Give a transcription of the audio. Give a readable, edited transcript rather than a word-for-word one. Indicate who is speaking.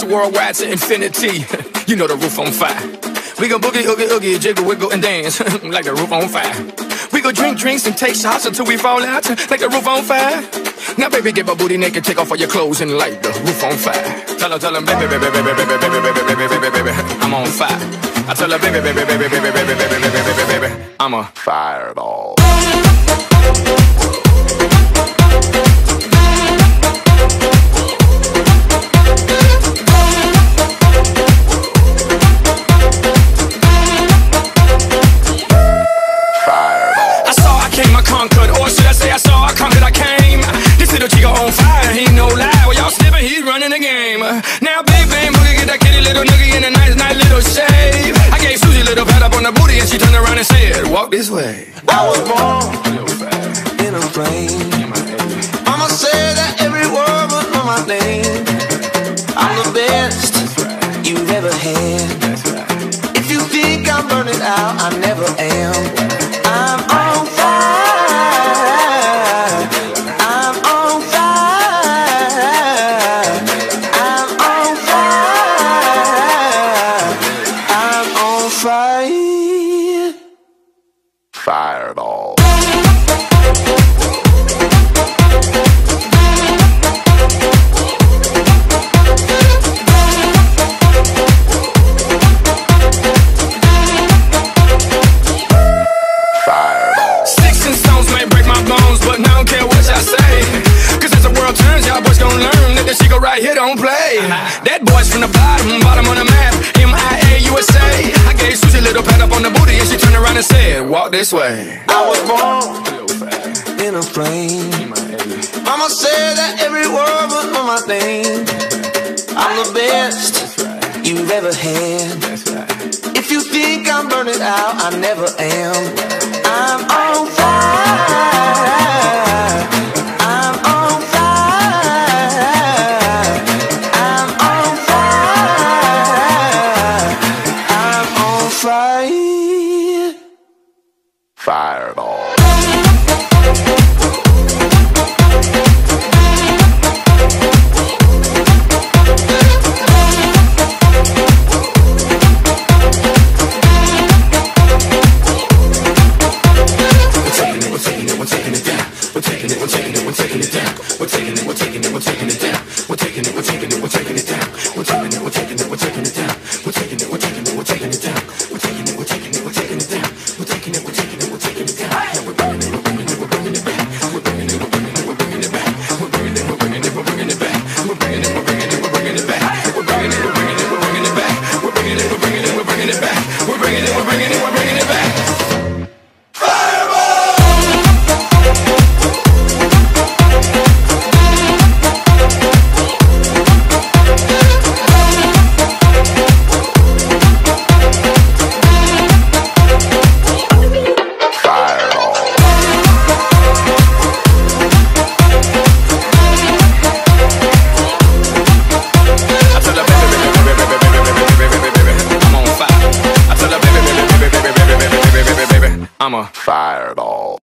Speaker 1: It's worldwide to infinity. You know the roof on fire. We gon' boogie, oogie, oogie, jiggle, wiggle, and dance like the roof on fire. We gon' drink drinks and take shots until we fall out like the roof on fire. Now, baby, get my booty naked, take off all your clothes and light the roof on fire. Tell her, baby, baby, baby, baby, baby, baby, baby, baby, baby, I'm on fire. I tell her, baby, baby, baby, baby, baby, baby, baby, baby, baby, I'm a fireball. Conquered, or should I say I saw, I conquered, I came. This little chico on fire, he no lie. Well, y'all slipping, he's running the game. Now, big bang boogie, get that kitty little noogie in a nice little shave. I gave Susie a little pat up on the booty, and she turned around and said, walk this way.
Speaker 2: I was born in a flame. Mama said that every word was on my name. I'm the best you've ever had. If you think I'm burning out, I never am. I'm on fire. I'm on fire. I'm on fire. I'm on fire.
Speaker 3: Fireball.
Speaker 1: She go right here, don't play. That boy's from the bottom on the map. MIA USA. I gave Susie a little pat up on the booty, and she turned around and said, walk this way.
Speaker 2: I was born in a flame. Mama said that every word was on my name. I'm the best you've ever had. If you think I'm burning out, I never am. I'm on fire. I'm on fire.
Speaker 3: Fireball.
Speaker 1: I'm a fireball.